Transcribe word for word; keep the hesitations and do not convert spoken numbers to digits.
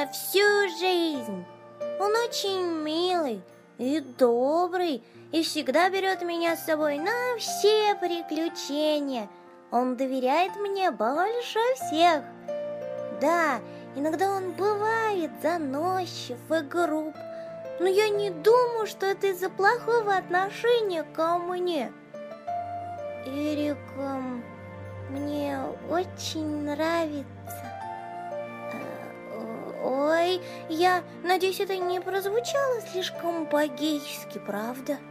всю жизнь. Он очень милый и добрый, и всегда берет меня с собой на все приключения. Он доверяет мне больше всех. Да, иногда он бывает заносчив и груб, но я не думаю, что это из-за плохого отношения ко мне. Эрик мне очень нравится. Ой, я надеюсь, это не прозвучало слишком по-гейски, правда?